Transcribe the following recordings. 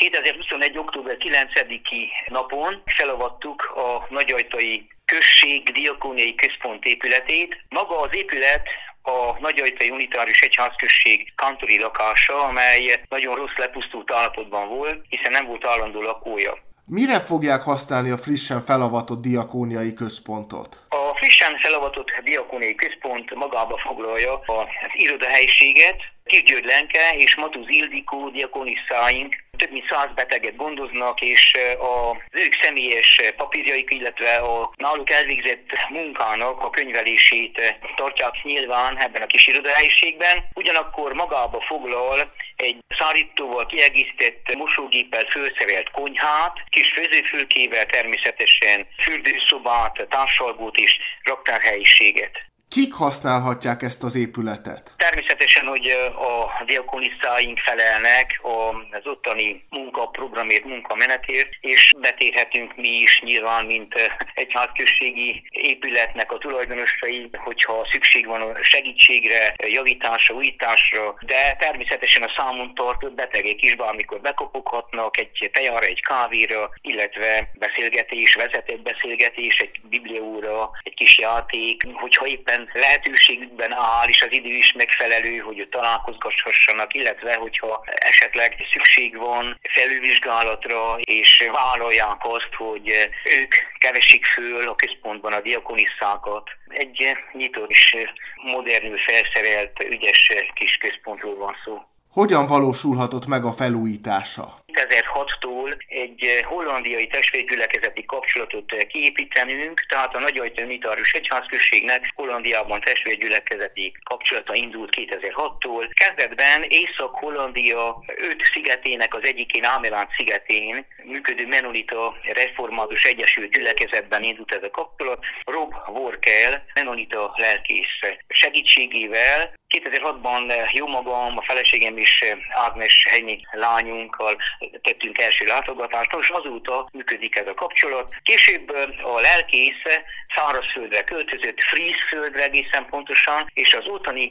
2021. október 9-i napon felavattuk a Nagyajtai község diakóniai központ épületét. Maga az épület a Nagyajtai Unitárius Egyházközség kantori lakása, amely nagyon rossz, lepusztult állapotban volt, hiszen nem volt állandó lakója. Mire fogják használni a frissen felavatott diakóniai központot? A frissen felavatott diakóniai központ magába foglalja az irodahelyiséget. Kisgyörgy Lenke és Matúz Ildikó diakonisszáink több mint 100 beteget gondoznak, és az ők személyes papírjaik, illetve a náluk elvégzett munkának a könyvelését tartják nyilván ebben a kis irodahelyiségben. Ugyanakkor magába foglal egy szárítóval kiegészített mosógéppel felszerelt konyhát, kis főzőfülkével, természetesen fürdőszobát, társalgót és raktárhelyiséget. Kik használhatják ezt az épületet? Természetesen, hogy a diakonisszáink felelnek az ottani munkaprogramért, munkamenetért, és betérhetünk mi is nyilván, mint egyházközségi épületnek a tulajdonosai, hogyha szükség van a segítségre, javításra, újításra, de természetesen a számon tartott betegek is bármikor bekopoghatnak egy tejára, egy kávéra, illetve beszélgetés, vezetett beszélgetés, egy bibliaóra, egy kis játék, hogyha éppen lehetőségükben áll, és az idő is megfelelő, hogy találkozgashassanak, illetve hogyha esetleg szükség van felülvizsgálatra, és vállalják azt, hogy ők keresik föl a központban a diakonisszákat. Egy nyitott és modernül felszerelt, ügyes kis központról van szó. Hogyan valósulhatott meg a felújítása? 2006-tól egy hollandiai testvérgyülekezeti kapcsolatot kiépítenünk, tehát a Nagyajtai Unitárius Egyházközségnek Hollandiában testvérgyülekezeti kapcsolata indult 2006-tól. Kezdetben Észak-Hollandia 5 szigetének az egyikén, Ameland szigetén működő Mennonita Református Egyesült Gyülekezetben indult ez a kapcsolat. Rob Workel, mennonita lelkész segítségével 2006-ban jómagam, a feleségem és Ágnes Henyi lányunkkal tettünk első látogatást, és azóta működik ez a kapcsolat. Később a lelkész szárazföldre költözött, Frízföldre egészen pontosan, és az ottani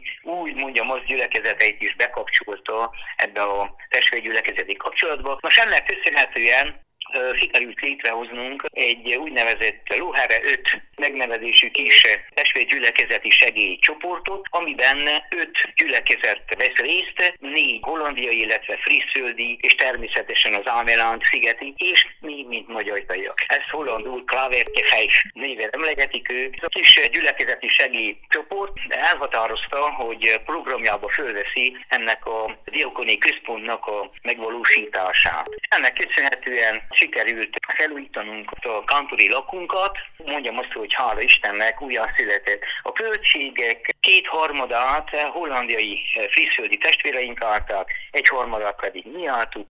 az gyülekezeteit is bekapcsolta ebbe a testvérgyülekezeti kapcsolatba. Most ennek köszönhetően sikerült létrehoznunk egy úgynevezett Lohere 5 megnevezésű kis testvérgyülekezeti segélycsoportot, amiben 5 gyülekezet vesz részt, 4 hollandiai, illetve frízföldi, és természetesen az Ameland szigeti, és mi, mint nagyajtaiak. Ezt hollandul Klavertje néven emlegetik ők. A kis gyülekezeti segélycsoport elhatározta, hogy programjába fölveszi ennek a diakóniai központnak a megvalósítását. Ennek köszönhetően sikerült felújítanunk a kantori lakunkat, mondjam azt, hogy hála Istennek újjászületett. A költségek 2/3 hollandiai frízföldi testvéreink állták, 1/3 pedig mi álltuk,